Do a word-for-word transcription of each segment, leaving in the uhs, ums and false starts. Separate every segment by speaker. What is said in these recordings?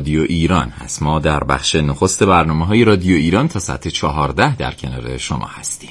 Speaker 1: رادیو ایران هست. ما در بخش نخست برنامه‌های رادیو ایران تا ساعت چهارده در کنار شما هستیم.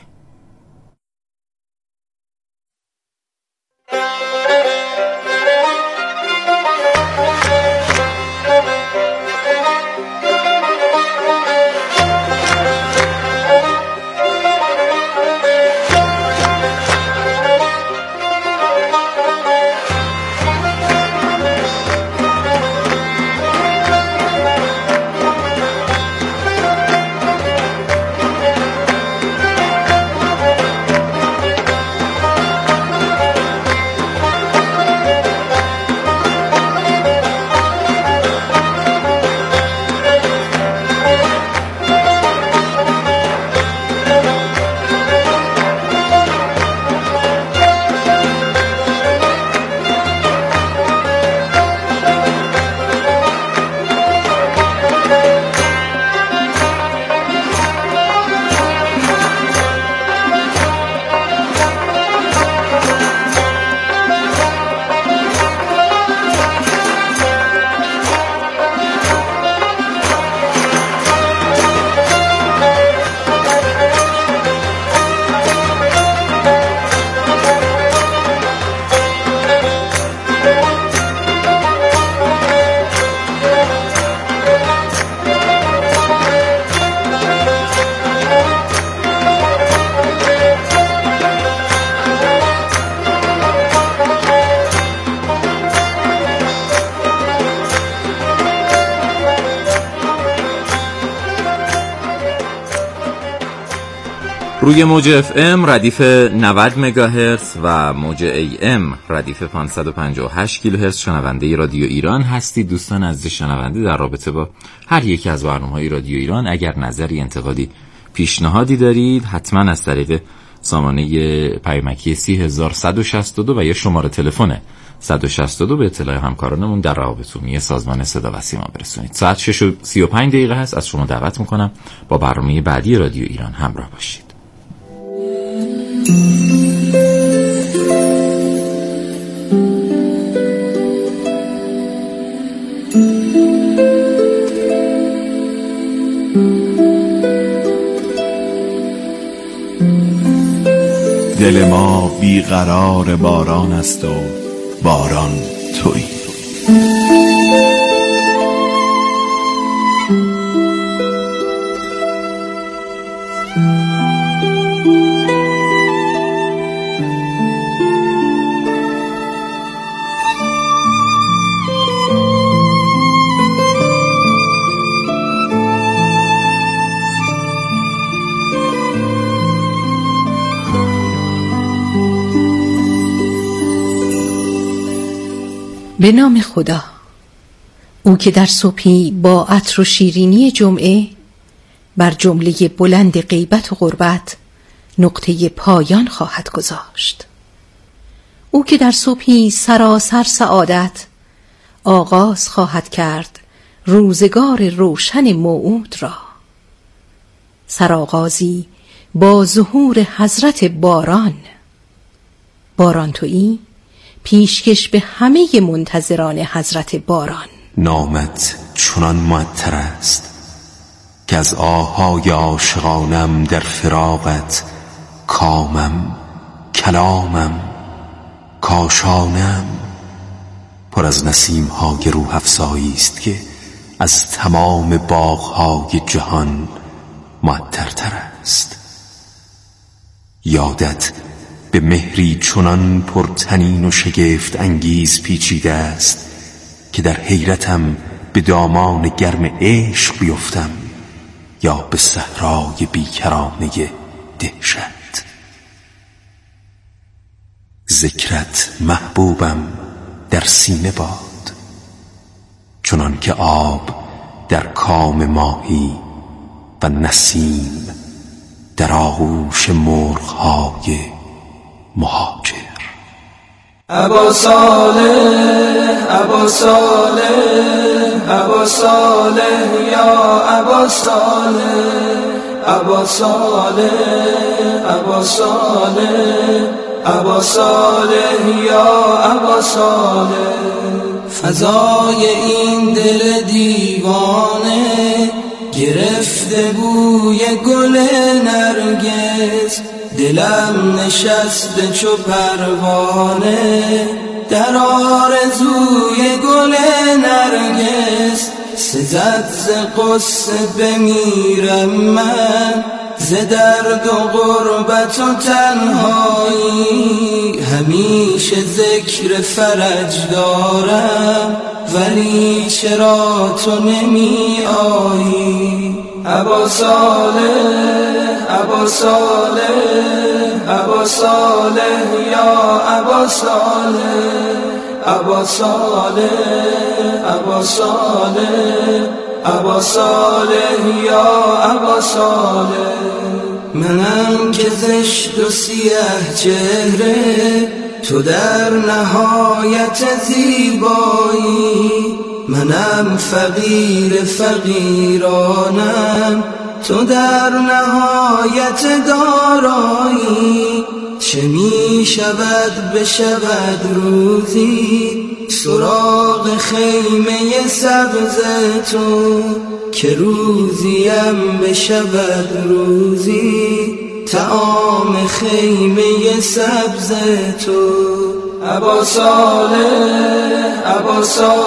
Speaker 1: روی موج اف ام ردیف نود مگاهرتز و موج ای ام ردیف پانصد و پنجاه و هشت کیلوهرتز شنونده رادیو ایران هستید. دوستان عزیز شنونده، در رابطه با هر یکی از برنامه‌های رادیو ایران اگر نظری، انتقادی، پیشنهادی دارید حتما از طریق سامانه پیامکی سی هزار و صد و شصت و دو و یا شماره تلفن صد و شصت و دو به اطلاع همکارانمون در روابط عمومی سازمان صدا و سیما برسونید. ساعت شش و سی و پنج دقیقه هست. از شما دعوت میکنم با برنامه بعدی رادیو ایران همراه باشید.
Speaker 2: دل ما بیقرار باران است و باران تویی.
Speaker 3: به نام خدا، او که در صبحی با عطر و شیرینی جمعه بر جمله بلند غیبت و غربت نقطه پایان خواهد گذاشت. او که در صبحی سراسر سعادت آغاز خواهد کرد روزگار روشن موعود را. سرآغازی با ظهور حضرت باران. باران تویی، پیشکش به همه منتظران حضرت باران.
Speaker 4: نامت چنان معطر است که از آهای عاشقانم در فراقت کامم، کلامم، کاشانم پر از نسیم‌های روح افزایی است که از تمام باغ‌های جهان معطرتر است. یادت به مهری چنان پرتنین و شگفت انگیز پیچیده است که در حیرتم به دامان گرم عشق بیفتم یا به صحرای بیکرانه دهشت. ذکرت محبوبم در سینه باد، چنان که آب در کام ماهی و نسیم در آغوش مرغ‌های مهاجر.
Speaker 5: ابا صالح ابا صالح ابا صالح یا ابا صالح ابا صالح ابا صالح ابا صالح یا ابا صالح. فضای این دل دیوانه گرفته بوی گل نرگس، دلم نشسته چو پروانه در آرزوی گل نرگس. سزد ز غصه بمیرم من، ز درد و غربت و تنهایی، همیشه ذکر فرج دارم ولی چرا تو نمی آیی؟ ابا صالح ابا صالح ابا صالح یا ابا صالح ابا صالح ابا صالح ابا صالح یا ابا صالح. منم که زشت و سیاه چهره، تو در نهایت زیبایی، منم فقیر فقیرانم، تو در نهایت دارایی. چه می شود بشود روزی سراغ خیمه سبز تو، که روزیم بشود روزی طعام خیمه سبز تو. ابا صالح ابا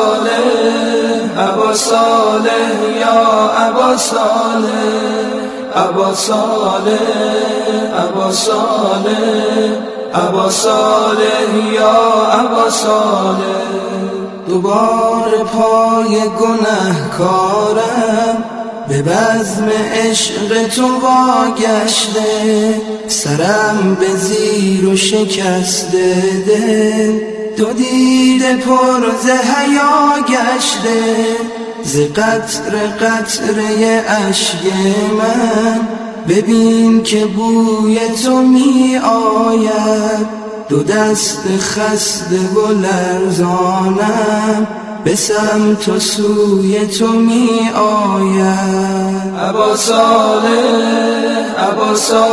Speaker 5: صالح ابا صالح یا ابا صالح ابا صالح ابا صالح ابا صالح یا ابا صالح. دوباره پای گنهکارم به بزم عشق تو واگشته، سرم به زیر و شکسته دل، دو دیده پر ز حیا گشته. ز قطره قطره اشک من ببین که بوی تو می آید، دو دست خسته و لرزانم به سمت و سوی تو می آید. ابا صالح ابا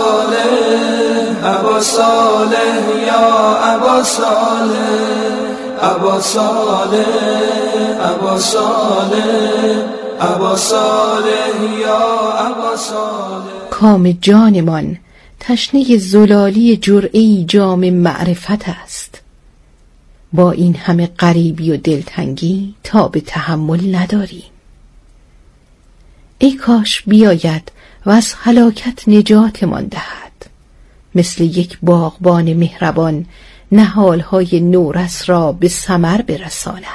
Speaker 5: صالح ابا صالح یا ابا صالح ابا صالح ابا صالح ابا صالح یا ابا صالح.
Speaker 3: کام جانمان تشنه زلالی جرعه‌ای جام معرفت است. با این همه غریبی و دلتنگی تا به تحمل نداریم. ای کاش بیاید و از هلاکت نجاتمان دهد، مثل یک باغبان مهربان نهالهای نورس را به ثمر برساند.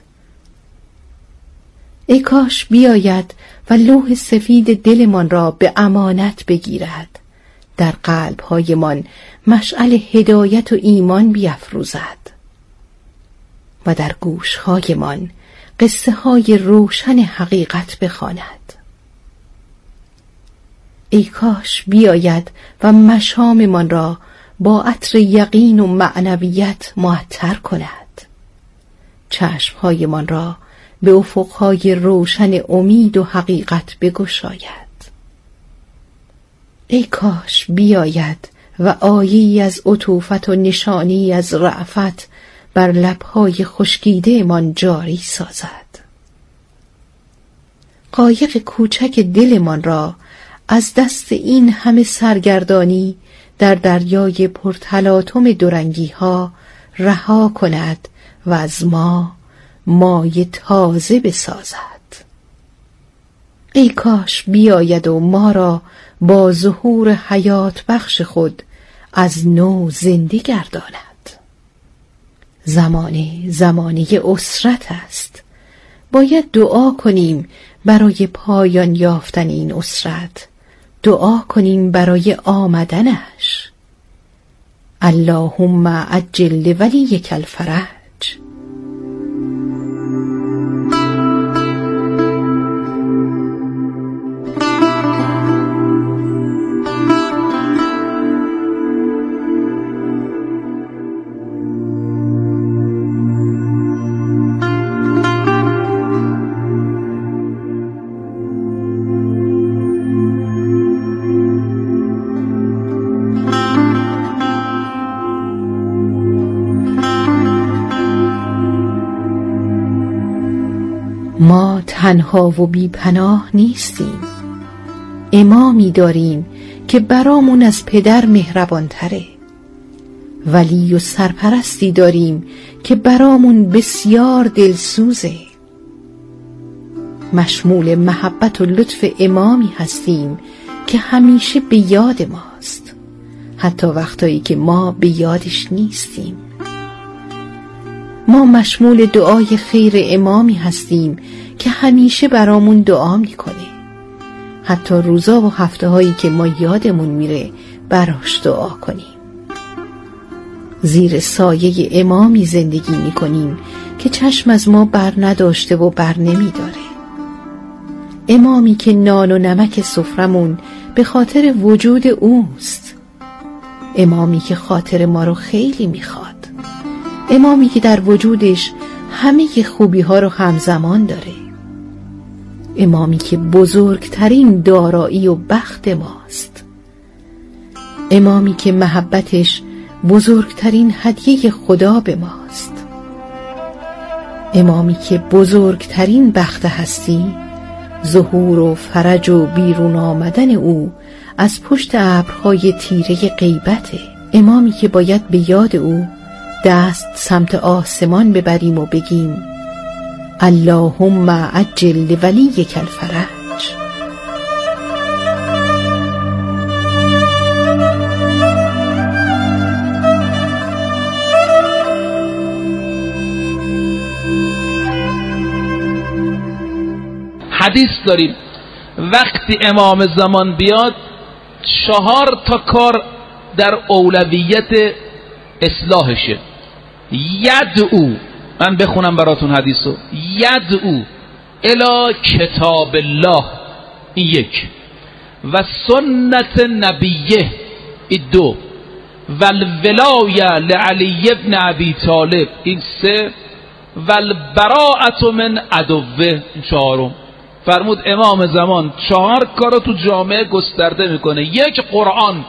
Speaker 3: ای کاش بیاید و لوح سفید دلمان را به امانت بگیرد، در قلب‌هایمان مشعل هدایت و ایمان بیفروزد و در گوش‌هایمان قصه های روشن حقیقت بخواند. ای کاش بیاید و مشاممان را با عطر یقین و معنویت معطر کند، چشمهایمان را به افقهای روشن امید و حقیقت بگشاید. ای کاش بیاید و آیه‌ای از عطوفت و نشانی از رأفت بر لب‌های خشکیده من جاری سازد. قایق کوچک دلمان را از دست این همه سرگردانی در دریای پرتلاطم دورنگی ها رها کند و از ما مای تازه بسازد. ای کاش بیاید و ما را با ظهور حیات بخش خود از نو زنده گرداند. زمانه زمانه اسرت است. باید دعا کنیم برای پایان یافتن این اسرت، دعا کنیم برای آمدنش. اللهم عجل لولیک الفرج. تنها و بی پناه نیستیم. امامی داریم که برامون از پدر مهربان تره. ولی و سرپرستی داریم که برامون بسیار دلسوزه. مشمول محبت و لطف امامی هستیم که همیشه به یاد ماست، حتی وقتایی که ما به یادش نیستیم. ما مشمول دعای خیر امامی هستیم که همیشه برامون دعا میکنه، حتی روزا و هفته هایی که ما یادمون میره براش دعا کنیم. زیر سایه امامی زندگی میکنیم که چشم از ما بر نداشته و بر نمیداره. امامی که نان و نمک سفرمون به خاطر وجود اوست. امامی که خاطر ما رو خیلی میخواد. امامی که در وجودش همه خوبی ها رو همزمان داره. امامی که بزرگترین دارایی و بخت ماست. امامی که محبتش بزرگترین هدیه خدا به ماست. امامی که بزرگترین بخت هستی، ظهور و فرج و بیرون آمدن او از پشت ابرهای تیره غیبته. امامی که باید به یاد او دست سمت آسمان ببریم و بگیم اللهم عجل لولیک الفرج.
Speaker 6: حدیث داریم وقتی امام زمان بیاد چهار تا کار در اولویت اصلاحشه. یدعو، من بخونم براتون حدیثو. یدعو الی کتاب الله، این یک، و سنت نبیه، این دو، و الولایه لعلی ابن ابی طالب، این سه، و البراءة من عدوه، این چهارم. فرمود امام زمان چهار کارو تو جامعه گسترده میکنه. یک، قرآن.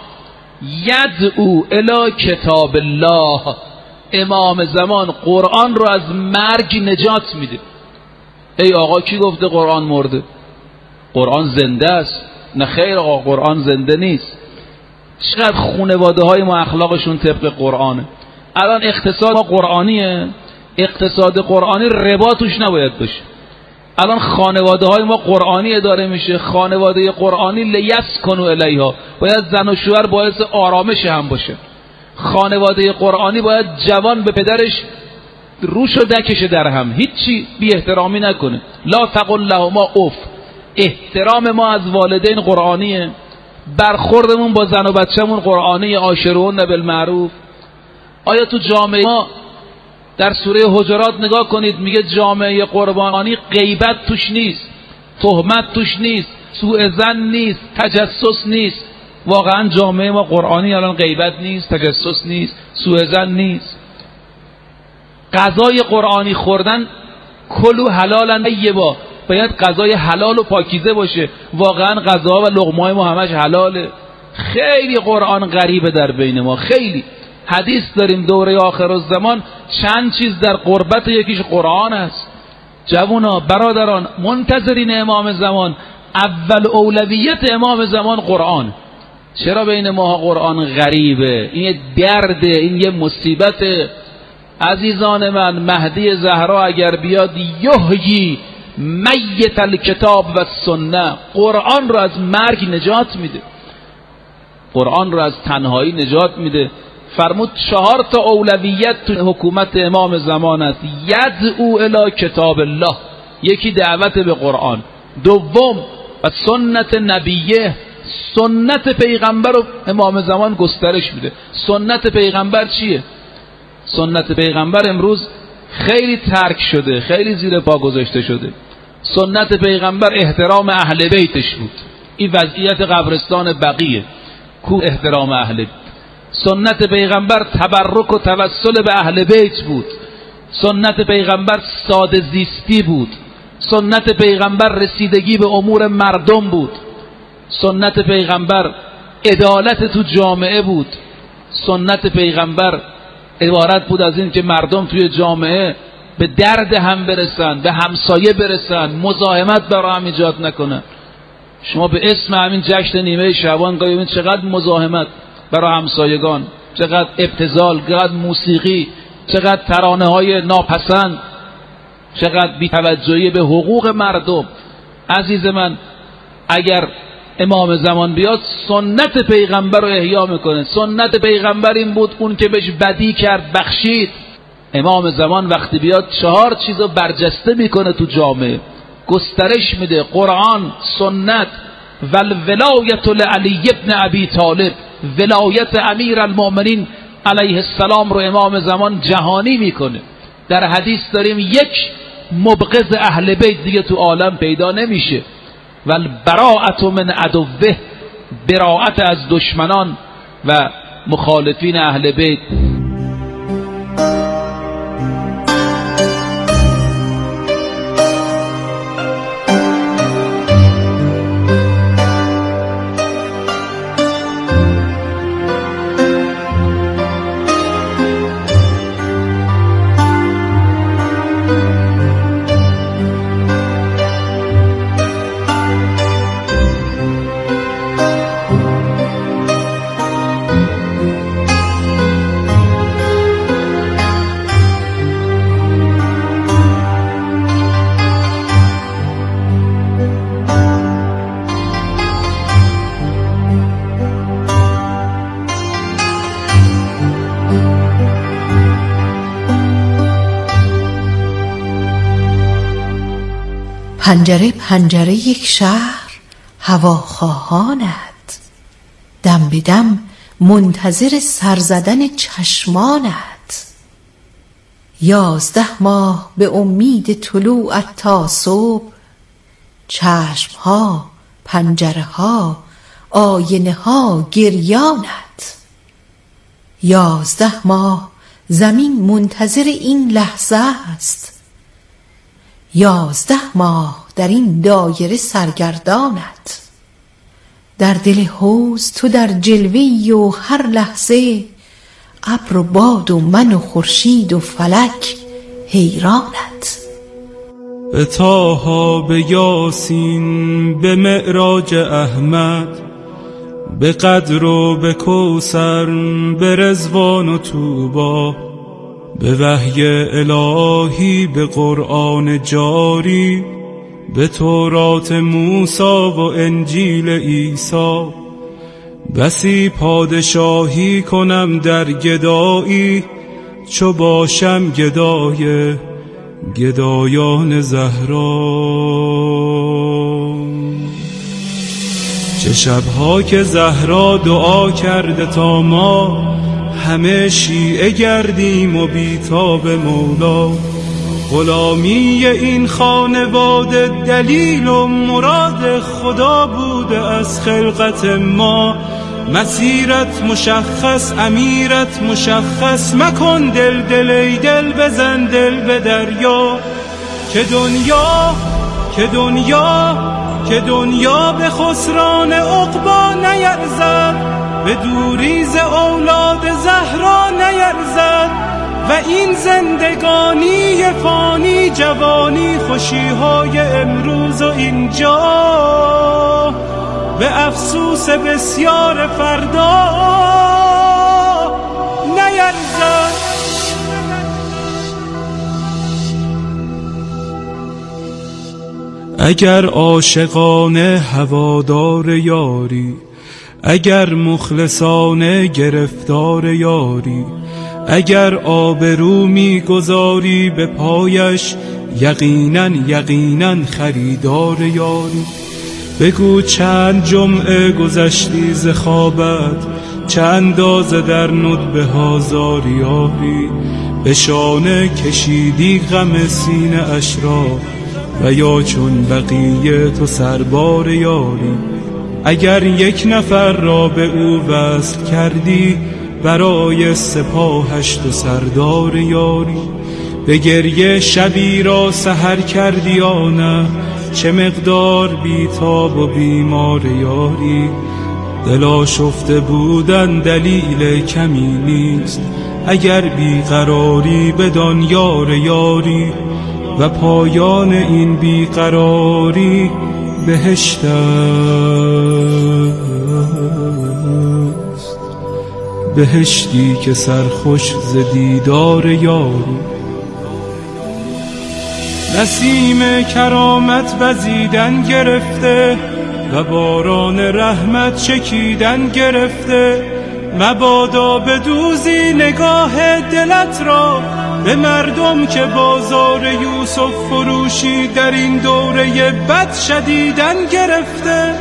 Speaker 6: یدعو الی کتاب الله، امام زمان قرآن رو از مرگ نجات میده. ای آقا کی گفته قرآن مرده؟ قرآن زنده است. نه خیر آقا، قرآن زنده نیست. چقدر خانواده های ما اخلاقشون طبق قرآنه. الان اقتصاد ما قرآنیه، اقتصاد قرآنی ربا توش نباید باشه. الان خانواده های ما قرآنی اداره میشه، خانواده قرآنی لیسکنوا الیها، باید زن و شوهر باعث آرامش هم باشه. خانواده قرآنی باید جوان به پدرش روشو دکشه در هم، هیچی بی احترامی نکنه. لا تقل لهما اف. احترام ما از والدین قرآنیه، برخوردمون با زن و بچه‌مون قرآنیه. عاشرون بالمعروف. آیا تو جامعه ما در سوره حجرات نگاه کنید، میگه جامعه قرآنی غیبت توش نیست، تهمت توش نیست، سوء ظن نیست، تجسس نیست. واقعا جامعه ما قرآنی الان غیبت نیست، تجسس نیست، سوء ظن نیست. غذای قرآنی خوردن کلو حلالا طیبا، باید غذای حلال و پاکیزه باشه. واقعا غذا و لقمه‌های ما همش حلاله. خیلی قرآن غریبه در بین ما، خیلی. حدیث داریم دوره آخر الزمان چند چیز در قربت، یکیش قرآن است. جوونا، برادران، منتظرین امام زمان، اول اولویت امام زمان قرآن. چرا بین ما قرآن غریبه؟ این یه درده، این یه مصیبت. عزیزان من، مهدی زهرا اگر بیاد یحیی میت الکتاب و سنه، قرآن رو از مرگ نجات میده، قرآن رو از تنهایی نجات میده. فرمود چهار تا اولویت تو حکومت امام زمان است. یدعو الی کتاب الله، یکی دعوت به قرآن. دوم و سنت نبیه، سنت پیغمبر رو امام زمان گسترش میده. سنت پیغمبر چیه؟ سنت پیغمبر امروز خیلی ترک شده، خیلی زیر پا گذاشته شده. سنت پیغمبر احترام اهل بیتش بود. این وضعیت قبرستان بقیه، کو احترام اهل بیت. سنت پیغمبر تبرک و توسل به اهل بیت بود. سنت پیغمبر ساده زیستی بود. سنت پیغمبر رسیدگی به امور مردم بود. سنت پیغمبر عدالت تو جامعه بود. سنت پیغمبر عبارت بود از این که مردم توی جامعه به درد هم برسن، به همسایه برسن، مزاحمت برای هم ایجاد نکنن. شما به اسم همین جشن نیمه شعبان ببینید چقدر مزاحمت برای همسایگان، چقدر ابتذال، چقدر موسیقی، چقدر ترانه های ناپسند، چقدر بی‌توجهی به حقوق مردم. عزیز من، اگر امام زمان بیاد سنت پیغمبر رو احیا میکنه. سنت پیغمبر این بود اون که بهش بدی کرد بخشید. امام زمان وقتی بیاد چهار چیزو برجسته میکنه تو جامعه، گسترش میده: قرآن، سنت و ولایت لعلی ابن ابی طالب. ولایت امیر المؤمنین علیه السلام رو امام زمان جهانی میکنه. در حدیث داریم یک مبغض اهل بیت دیگه تو عالم پیدا نمیشه. و البراءت من عدوه، براءت از دشمنان و مخالفین اهل بیت.
Speaker 3: پنجره پنجره یک شهر هواخواهانت، دم به دم منتظر سرزدن چشمانت. یازده ماه به امید طلوعت تا صبح، چشمها، پنجره ها، آینه ها گریانت. یازده ماه زمین منتظر این لحظه است، یازده ماه در این دایره سرگردانت. در دل حوض تو در جلوه‌ای و هر لحظه ابر و باد و من و خورشید و فلک حیرانت.
Speaker 7: به طه، به یاسین، به معراج احمد، به قدر و به کوثر، به رضوان و طوبی، به وحی الهی، به قرآن جاری، به تورات موسی و انجیل عیسی. بسی پادشاهی کنم در گدایی، چو باشم گدای گدایان زهرا. چه شبها که زهرا دعا کرده تا ما همه شیعه گردیم و بیتاب مولا. غلامی این خانواده دلیل و مراد خدا بوده از خلقت ما. مسیرت مشخص، امیرت مشخص، مکن دل دل ای دل، بزن دل به دریا. که دنیا که دنیا که دنیا به خسران عقبی نیرزد، به دوریز اولاد زهرا نیرزد. و این زندگانی فانی، جوانی خوشیهای امروز و اینجا، به افسوس بسیار فردا نیرزد. اگر عاشقانه هوادار یاری، اگر مخلصانه گرفتار یاری، اگر آبرو میگذاری به پایش، یقینا یقینا خریدار یاری. بگو چند جمعه گذشتی ز خوابت، چه اندازه در ندبه ها زاری یاری. به شانه کشیدی غم سینه اش را، و یا چون بقیه تو سربار یاری. اگر یک نفر را به او وصل کردی، برای سپاهش تو سردار یاری. به گریه شبی را سحر کردی یا نه، چه مقدار بیتاب و بیمار یاری. دل آشفته بودن دلیل کمی نیست، اگر بیقراری بدان یار یاری، و پایان این بیقراری بهشت است، بهشتی که سرخوش ز دیدار یاری. نسیم کرامت وزیدن گرفته و باران رحمت چکیدن گرفته، مبادا بدوزی نگاه دلت را به مردم که بازار یوسف فروشی در این دوره بد شدیدن گرفته.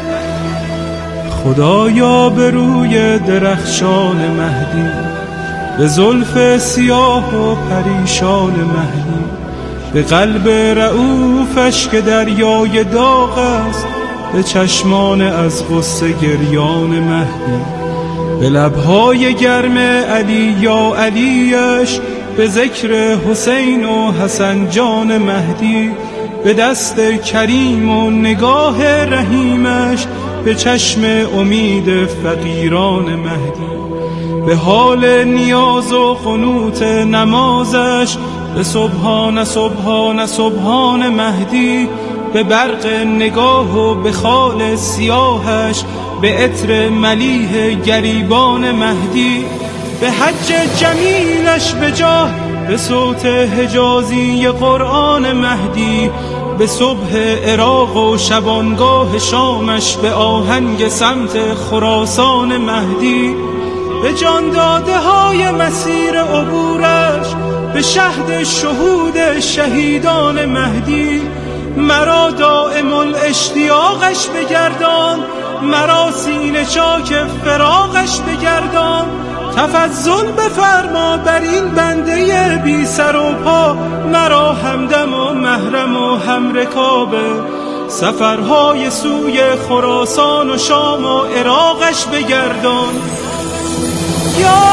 Speaker 7: خدایا به روی درخشان مهدی، به زلف سیاه و پریشان مهدی، به قلب رعوفش که دریای داغ است، به چشمان از غصه گریان مهدی، به لبهای گرم علی یا علیش، به ذکر حسین و حسن جان مهدی، به دست کریم و نگاه رحیمش، به چشم امید فقیران مهدی، به حال نیاز و قنوت نمازش، به سبحان سبحان سبحان مهدی، به برق نگاه و به خال سیاهش، به عطر ملیح گریبان مهدی، به حج جمیلش به جاه، به صوت حجازی قرآن مهدی، به صبح عراق و شبانگاه شامش، به آهنگ سمت خراسان مهدی، به جان داده های مسیر عبورش، به شهد شهود شهیدان مهدی، مرا دائم الاشتیاقش بگردان، مرا سینه چاک فراقش بگردان، تفضل بفرما بر این بنده بی سر و پا، مرا همدم و محرم و همرکابه، سفرهای سوی خراسان و شام و عراقش بگردان. یا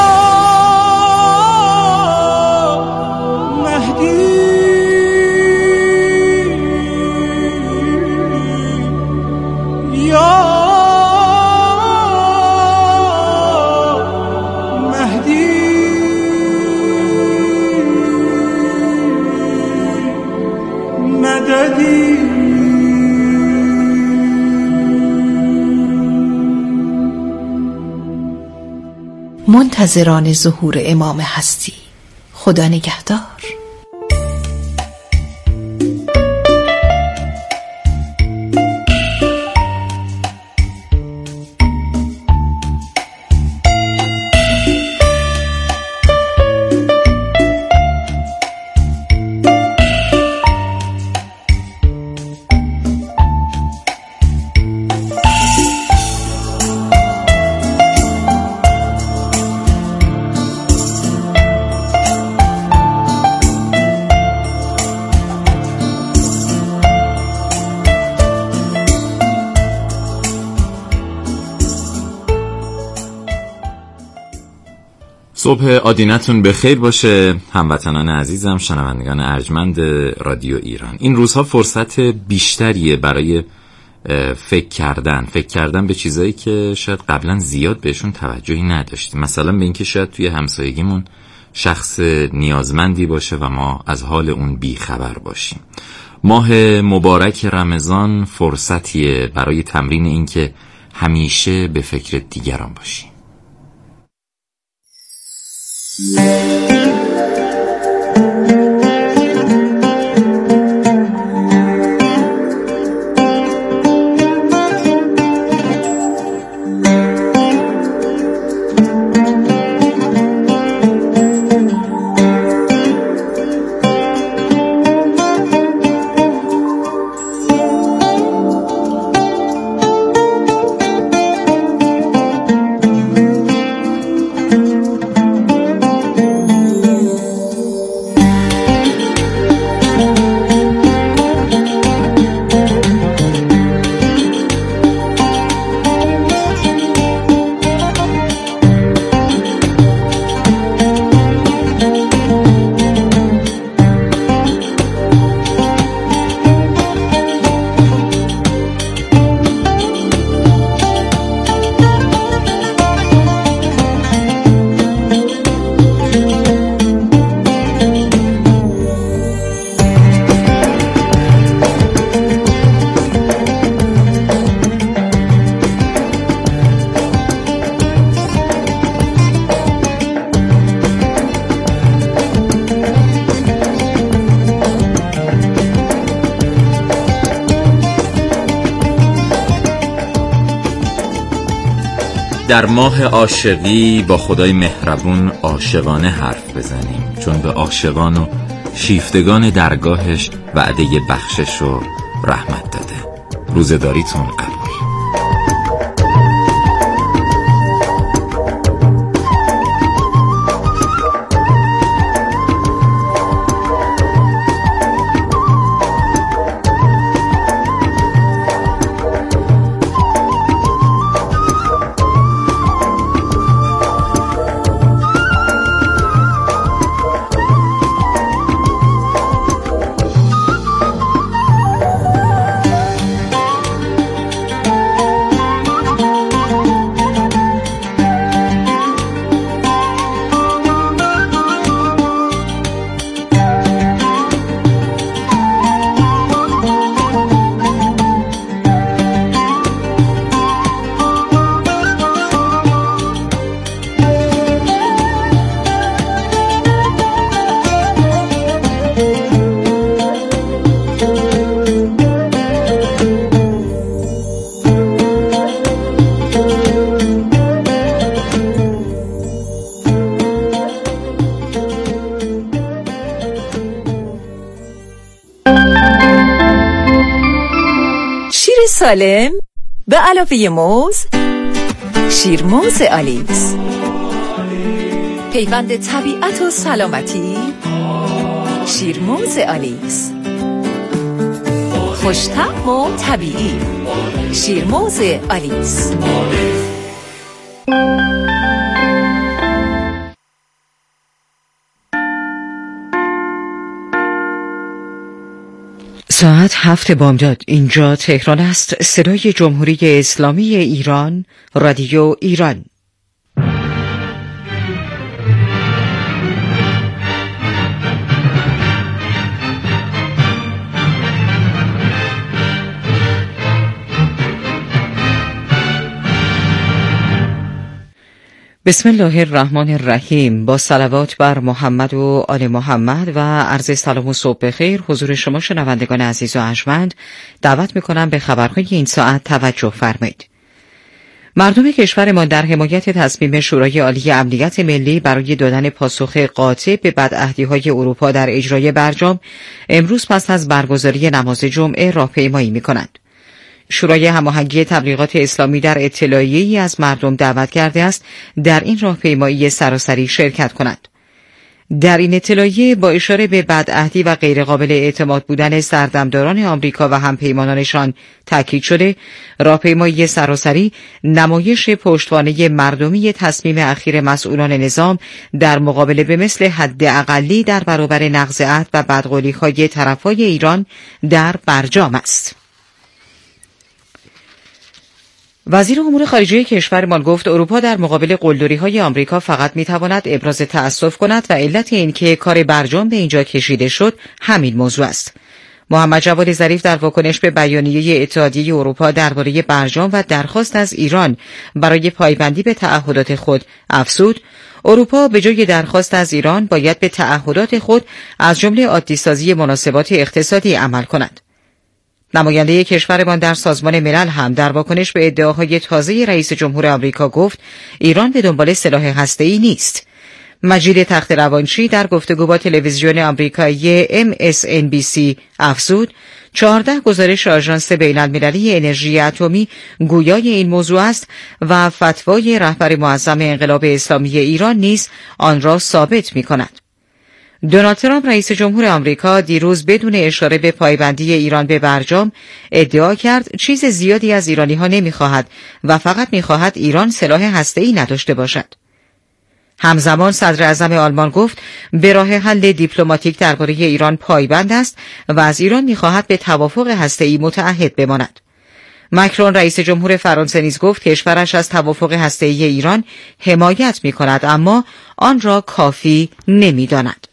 Speaker 7: مهدی یا
Speaker 3: منتظران ظهور امام هستی. خدا نگهدار.
Speaker 1: صبح آدینتون بخیر باشه هموطنان عزیزم، شنوندگان ارجمند رادیو ایران. این روزها فرصت بیشتریه برای فکر کردن فکر کردن به چیزایی که شاید قبلا زیاد بهشون توجهی نداشتیم. مثلا به اینکه شاید توی همسایگیمون شخص نیازمندی باشه و ما از حال اون بیخبر باشیم. ماه مبارک رمضان فرصتیه برای تمرین اینکه همیشه به فکر دیگران باشیم. در ماه عاشقی با خدای مهربون عاشقانه حرف بزنیم، چون به عاشقان و شیفتگان درگاهش وعده بخشش و رحمت داده. روزه‌داریتون قبول.
Speaker 8: سالم به علاوه موز، شیرموز آلیس، پیوند طبیعت و سلامتی. شیرموز آلیس خوش‌طعم و طبیعی. شیرموز آلیس.
Speaker 9: ساعت هفت بامداد. اینجا تهران است. صدای جمهوری اسلامی ایران، رادیو ایران. بسم الله الرحمن الرحیم. با صلوات بر محمد و آل محمد و عرض سلام و صبح بخیر حضور شما شنوندگان عزیز و ارجمند دعوت می‌کنم به خبرهای این ساعت توجه فرمایید. مردم کشورمان در حمایت تصمیم شورای عالی امنیت ملی برای دادن پاسخ قاطع به بدعهدی‌های اروپا در اجرای برجام امروز پس از برگزاری نماز جمعه راهپیمایی می‌کنند. شورای هماهنگی تبلیغات اسلامی در اطلاعیه‌ای از مردم دعوت کرده است در این راهپیمایی سراسری شرکت کنند. در این اطلاعیه با اشاره به بدعهدی و غیرقابل اعتماد بودن سردمداران آمریکا و همپیمانانشان تاکید شده راهپیمایی سراسری نمایش پشتوانه مردمی تصمیم اخیر مسئولان نظام در مقابله به مثل حد اقلی در برابر نقض عهد و بدقولی‌های طرفای ایران در برجام است. وزیر امور خارجه کشورمان گفت اروپا در مقابل قلدری‌های آمریکا فقط می‌تواند ابراز تأسف کند و علت این که کار برجام به اینجا کشیده شد همین موضوع است. محمد جواد ظریف در واکنش به بیانیه اتحادیه اروپا درباره برجام و درخواست از ایران برای پایبندی به تعهدات خود افزود اروپا به جای درخواست از ایران باید به تعهدات خود از جمله عادی‌سازی مناسبات اقتصادی عمل کند. نماینده کشورمان در سازمان ملل هم در واکنش به ادعاهای تازه رئیس جمهور آمریکا گفت ایران به دنبال سلاح هسته‌ای نیست. مجید تخت روانچی در گفتگو با تلویزیون آمریکایی ام اس ان بی سی افزود چهارده گزارش آژانس بین‌المللی انرژی اتمی گویای این موضوع است و فتوای رهبر معظم انقلاب اسلامی ایران نیز آن را ثابت می‌کند. دونالد ترامپ رئیس جمهور آمریکا دیروز بدون اشاره به پایبندی ایران به برجام ادعا کرد چیز زیادی از ایرانی‌ها نمی‌خواهد و فقط می‌خواهد ایران سلاح هسته‌ای نداشته باشد. همزمان صدر اعظم آلمان گفت به راه حل دیپلماتیک درباره ایران پایبند است و از ایران می‌خواهد به توافق هسته‌ای متعهد بماند. ماکرون رئیس جمهور فرانسه نیز گفت کشورش از توافق هسته‌ای ایران حمایت می‌کند اما آن را کافی نمی‌داند.